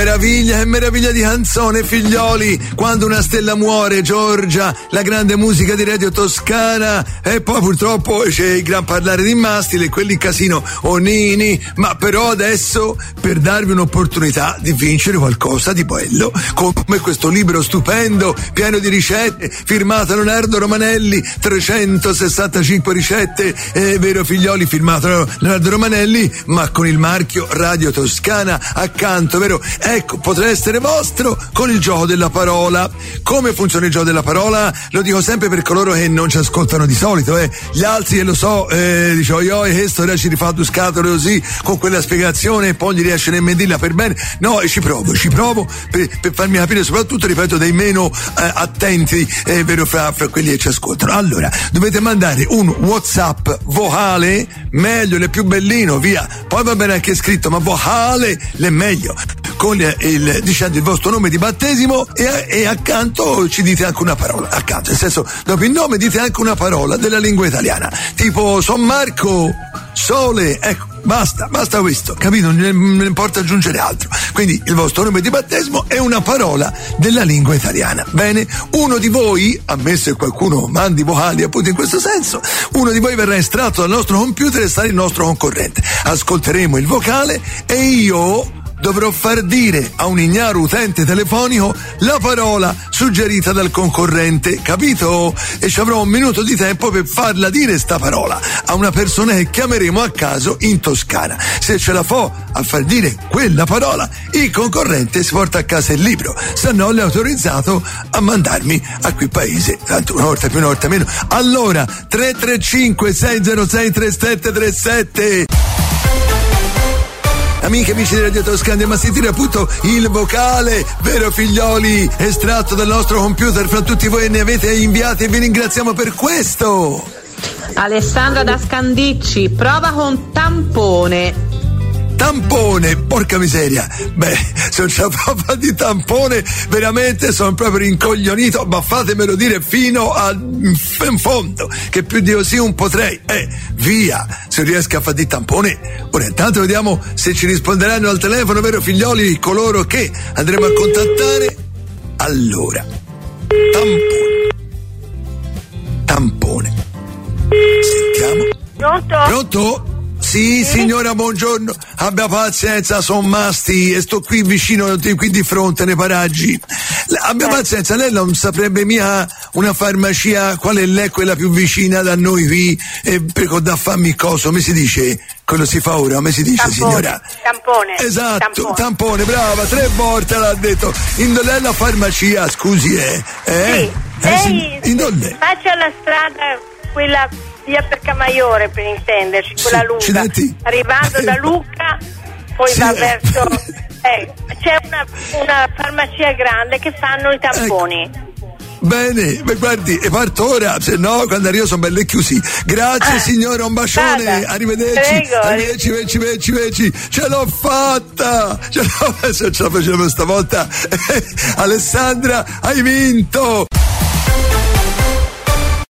meraviglia di canzone, figlioli. Quando una stella muore, Giorgia, la grande musica di Radio Toscana. E poi purtroppo c'è il gran parlare di Mastile, quelli in casino Onini. Ma però adesso, per darvi un'opportunità di vincere qualcosa di bello, come questo libro stupendo, pieno di ricette, firmato Leonardo Romanelli, 365 ricette, vero figlioli, firmato Leonardo Romanelli, ma con il marchio Radio Toscana accanto, vero? Ecco, potrà essere vostro con il gioco della parola. Come funziona il gioco della parola? Lo dico sempre per coloro che non ci ascoltano di solito, Gli altri, lo so, dicevo io, questo ora ci rifà due scatole così, con quella spiegazione, e poi gli riesce nemmeno dirla per bene. No, ci provo per farmi capire, soprattutto, ripeto, dei meno attenti, vero, fra quelli che ci ascoltano. Allora, dovete mandare un WhatsApp vocale, meglio, l'è più bellino, via. Poi va bene anche scritto, ma vocale l'è meglio, con dicendo il vostro nome di battesimo e accanto ci dite anche una parola, accanto, nel senso, dopo il nome dite anche una parola della lingua italiana, tipo Son Marco, sole, ecco, basta questo, capito? Non importa aggiungere altro. Quindi il vostro nome di battesimo è una parola della lingua italiana. Bene? Uno di voi, ammesso che qualcuno mandi vocali appunto in questo senso, uno di voi verrà estratto dal nostro computer e sarà il nostro concorrente. Ascolteremo il vocale e io dovrò far dire a un ignaro utente telefonico la parola suggerita dal concorrente, capito? E ci avrò un minuto di tempo per farla dire sta parola a una persona che chiameremo a caso in Toscana. Se ce la fa a far dire quella parola, il concorrente si porta a casa il libro, se no è autorizzato a mandarmi a quel paese, tanto una volta più, una volta meno. Allora, 335 606 3737. Amiche e amici di Radio Toscana, andiamo a sentire appunto il vocale, vero figlioli, estratto dal nostro computer. Fra tutti voi ne avete inviati e vi ringraziamo per questo. Alessandra da Scandicci, prova con tampone. Tampone, porca miseria. Beh, se non c'è prova di tampone, veramente sono proprio rincoglionito, ma fatemelo dire fino in fondo, che più di così non potrei. Via, se riesco a fare di tampone. Ora intanto vediamo se ci risponderanno al telefono, vero figlioli, coloro che andremo a contattare. Allora, tampone. Sentiamo. Pronto? Sì, signora, buongiorno. Abbia pazienza, son Masti e sto qui vicino, qui di fronte, nei paraggi. Abbia pazienza, lei non saprebbe mia una farmacia, qual è lei quella più vicina da noi qui? Per da fammi coso, mi si dice? Quello si fa ora, mi si dice, tampone, signora? Tampone. Esatto, tampone, brava, 3 volte l'ha detto. Indolè la farmacia, scusi, Sì, lei faccia la strada, quella via per Camaiore, per intenderci, quella lunga. Accidenti. Arrivando da Lucca, poi va verso... c'è una farmacia grande che fanno i tamponi. Ecco. Bene, beh, guardi, e parto ora, se no quando arrivo sono belle chiusi. Grazie signora, un bacione, vada. Arrivederci. Prego, arrivederci. Ce l'ho fatta, se ce la facevo stavolta. Alessandra, hai vinto.